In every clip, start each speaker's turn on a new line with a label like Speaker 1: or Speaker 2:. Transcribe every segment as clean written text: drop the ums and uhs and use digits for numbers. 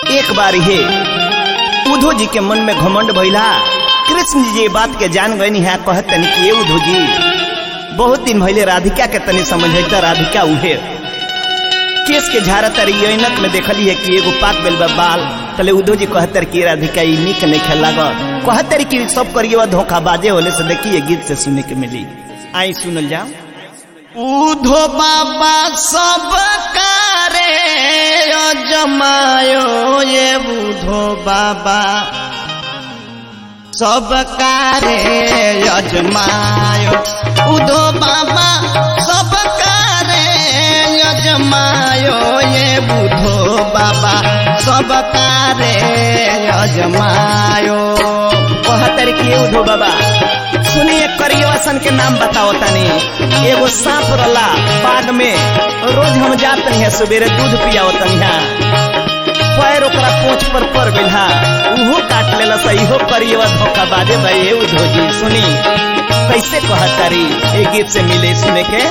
Speaker 1: एक बार हे उद्धव जी के मन में घमंड भइला। कृष्ण जी ये बात के जान गए है, कहतनी कि ये उद्धव जी बहुत दिन भइले राधिका के तनी समझता। राधिका उहे केस के झारा तारी ऐनक में देखली है कि एगो पाक बेल बाल तले। उद्धव जी कहतर कि राधिका ई निक नहीं खेल लागल, कहतर कि सब करिए धोखाबाजे होले से। देखिए गीत से सुने के मिली, आई सुनल जाओ।
Speaker 2: उद्धव बाबा सब कारे जमायो, ये उद्धव बाबा सब कारे अजमायो। उद्धव बाबा सब कारे अजमायो, ये उद्धव बाबा सब कारे अजमायो।
Speaker 1: कहतर कि उद्धव बाबा सुनिए करियवासन के नाम बताओ तनी। एगो सांप रला बाग में, रोज हम जात नहीं है, सवेरे दूध पियाओ तनिहा, पैर ओकरा पोंछ पर पड़ गइल हा, उहो काट लेला सही हो। करियवा धोखाबाजे भाई उद्धव जी सुनी कैसे कहतारी। एक गीत से मिले सुने के।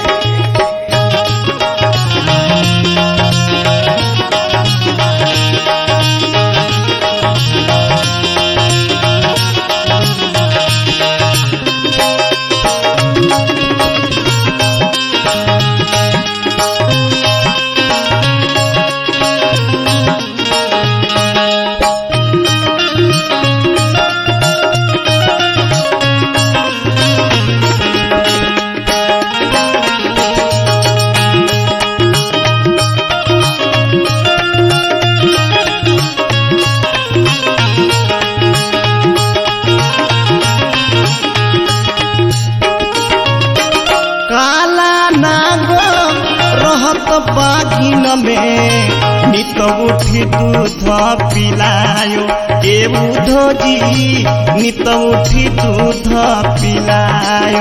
Speaker 2: बागिन में नित उठी दूध पिलायो, ए उद्धव जी नित उठी दूध पिलायो।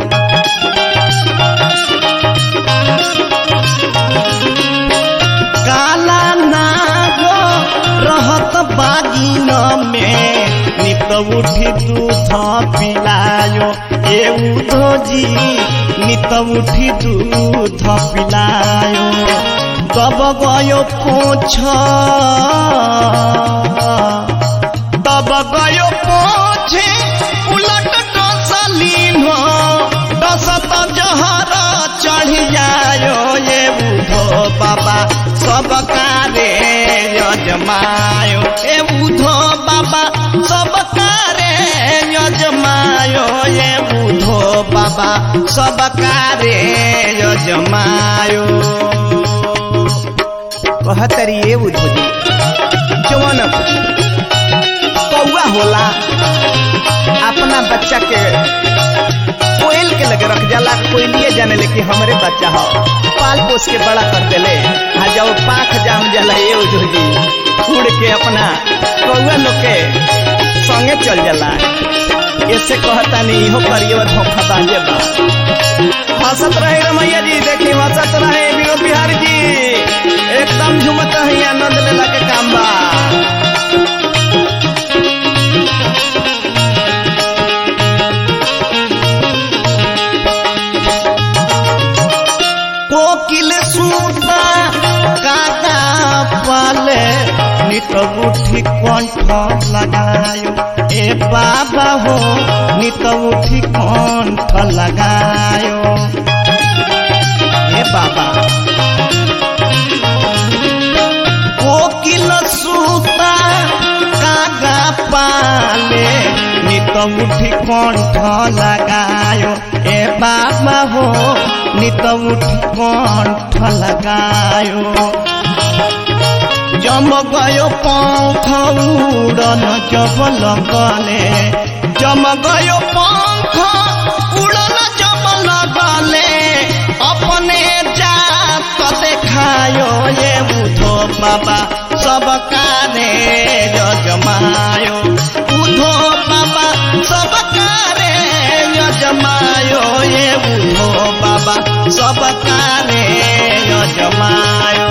Speaker 2: काला नागो रहत बागिन में नित उठी दूध पिलायो, ए उद्धव जी नित उठी दूध पिलायो। तब गयो पोछ, तब गयो पोछे उलट डसलीन, डसत जहर चढ़ जायो, ये उद्धव बाबा सब कारे अजमायो। ए उद्धव बाबा सब कारे अजमायो, ये उद्धव बाबा सब कारे अजमायो।
Speaker 1: कहतरी ये उद्धव जी जवन कौआ होला अपना बच्चा के कोयल के लगे रख जाला, कोयलिए जाने ले कि हमरे बच्चा हो, पाल पोस के बड़ा कर देले। जब पाख जाम जाला ये उद्धव जी उड़ के अपना कौआ लोग के संगे चल जाला। ऐसे कहता नहीं हो करिए धोखाबाजे बा। हंसत रहे रमैया जी, देखी हंसत रहे विनोद बिहारी जी, एकदम झुमत है, आनंद लेला के काम बा।
Speaker 2: कोकिल सूता काका पाले नित उठी कंठ लगायो, ए बाबा हो नित उठी कंठ लगायो। ए बाबा कोकिल सूता काका पाले नित उठी कंठ लगायो, ए बाबा हो नित उठी कंठ लगायो। जम गयो पंख उड़न जब लगले, जम गयो पंख उड़न जब लगले, अपने जात देखायो, ये उद्धव बाबा सब कारे अजमायो। उद्धव बाबा सब कारे अजमायो, ये उद्धव बाबा सब कारे अजमायो।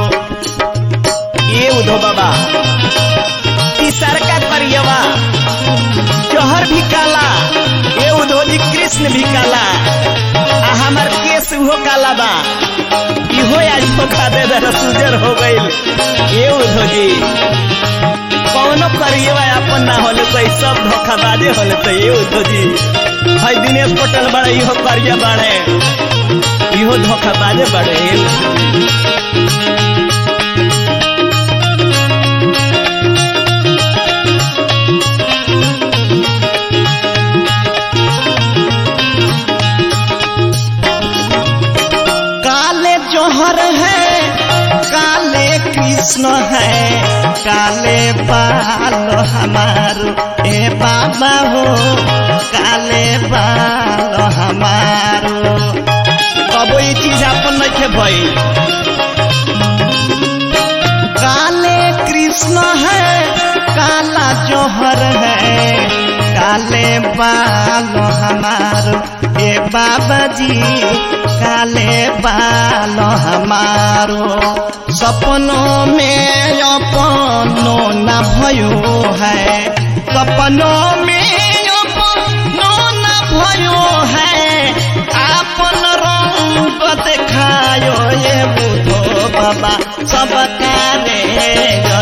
Speaker 1: ये उद्धव बाबा तीसर का करियवा जहर भी काला, ये उद्धव जी कृष्ण भी काला, हमार केस हो काला बा, इहो आज धोखा दे दे सुजर हो गई। ये उद्धव जी हमनियो करिए अपन ना होले तो सब धोखाबाजे होले तो ये उद्धव जी है दिनेश पटेल बड़े इहो करिया बड़े इहो धोखाबाजे बड़े
Speaker 2: जोहर है काले कृष्ण है काले बाल हमारो ए बाबा हो काले बाल हमारो
Speaker 1: अब ये चीज अपन नहीं भाई
Speaker 2: काले कृष्ण है काला जोहर है काले बाल हमारो ए बाबा जी काले बाल हमारो सपनों में अपनो न भयो है सपनों में अपनो न भयो है आपन रंग दिखायो ये बुधो बाबा सब काले